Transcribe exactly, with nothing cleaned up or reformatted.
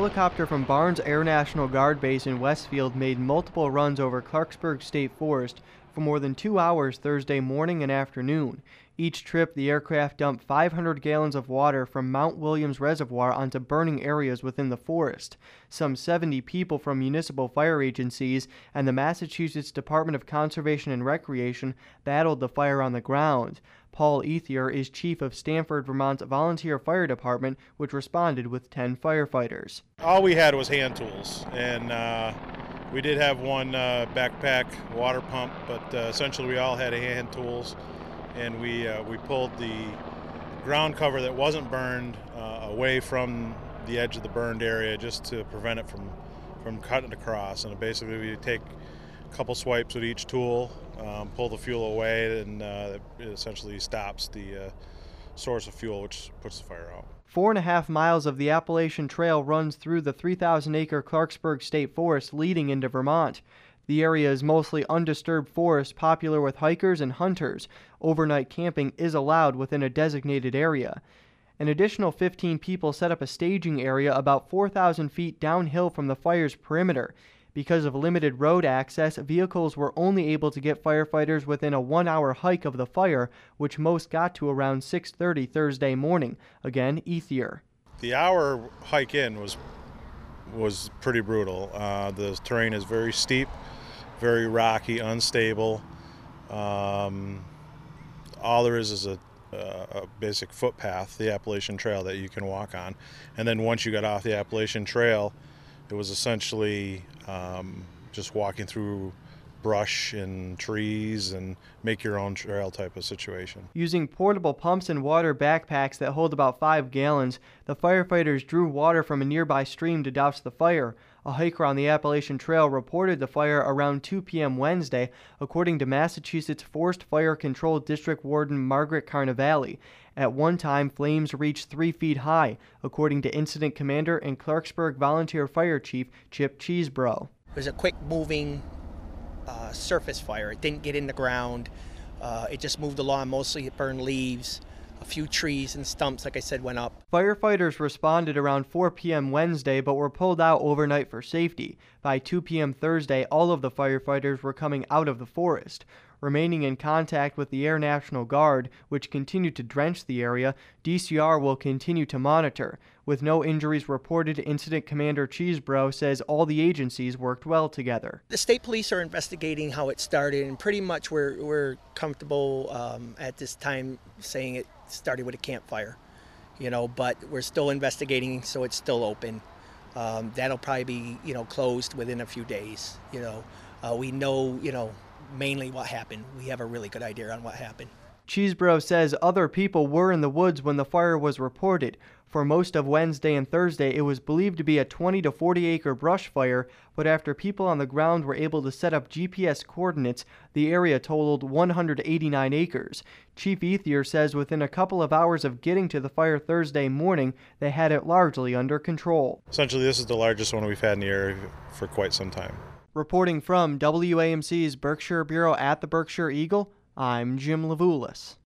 helicopter from Barnes Air National Guard Base in Westfield made multiple runs over Clarksburg State Forest for more than two hours Thursday morning and afternoon. Each trip, the aircraft dumped five hundred gallons of water from Mount Williams Reservoir onto burning areas within the forest. Some seventy people from municipal fire agencies and the Massachusetts Department of Conservation and Recreation battled the fire on the ground. Paul Ethier is chief of Stamford, Vermont's volunteer fire department, which responded with ten firefighters. All we had was hand tools, and uh, we did have one uh, backpack water pump, but uh, essentially we all had hand tools. And we uh, we pulled the ground cover that wasn't burned uh, away from the edge of the burned area just to prevent it from, from cutting across. And basically we take a couple swipes with each tool, um, pull the fuel away, and uh, it essentially stops the uh, source of fuel, which puts the fire out. Four and a half miles of the Appalachian Trail runs through the three thousand acre Clarksburg State Forest leading into Vermont. The area is mostly undisturbed forest, popular with hikers and hunters. Overnight camping is allowed within a designated area. An additional fifteen people set up a staging area about four thousand feet downhill from the fire's perimeter. Because of limited road access, vehicles were only able to get firefighters within a one-hour hike of the fire, which most got to around six thirty Thursday morning. Again, Ethier. The hour hike in was was pretty brutal. Uh, the terrain is very steep, very rocky, unstable. Um, all there is is a, a basic footpath, the Appalachian Trail, that you can walk on. And then once you got off the Appalachian Trail, it was essentially um, just walking through brush and trees and make your own trail type of situation. Using portable pumps and water backpacks that hold about five gallons, the firefighters drew water from a nearby stream to douse the fire. A hiker on the Appalachian Trail reported the fire around two p m Wednesday, according to Massachusetts Forest Fire Control District Warden Margaret Carnevale. At one time, flames reached three feet high, according to Incident Commander and Clarksburg Volunteer Fire Chief Chip Cheesebro. It was a quick moving uh, surface fire. It didn't get in the ground. Uh, it just moved along. Mostly it burned leaves. A few trees and stumps, like I said, went up. Firefighters responded around four p m Wednesday, but were pulled out overnight for safety. By two p m Thursday, all of the firefighters were coming out of the forest. Remaining in contact with the Air National Guard, which continued to drench the area, D C R will continue to monitor. With no injuries reported, Incident Commander Cheesebro says all the agencies worked well together. The state police are investigating how it started, and pretty much we're, we're comfortable um, at this time saying it started with a campfire, you know, but we're still investigating, so it's still open. Um, that'll probably be, you know, closed within a few days, you know. Uh, we know, you know, mainly what happened. We have a really good idea on what happened. Cheesebro says other people were in the woods when the fire was reported. For most of Wednesday and Thursday, it was believed to be a twenty to forty acre brush fire, but after people on the ground were able to set up G P S coordinates, the area totaled one hundred eighty-nine acres. Chief Ethier says within a couple of hours of getting to the fire Thursday morning, they had it largely under control. Essentially, this is the largest one we've had in the area for quite some time. Reporting from W A M C's Berkshire Bureau at the Berkshire Eagle, I'm Jim Levulis.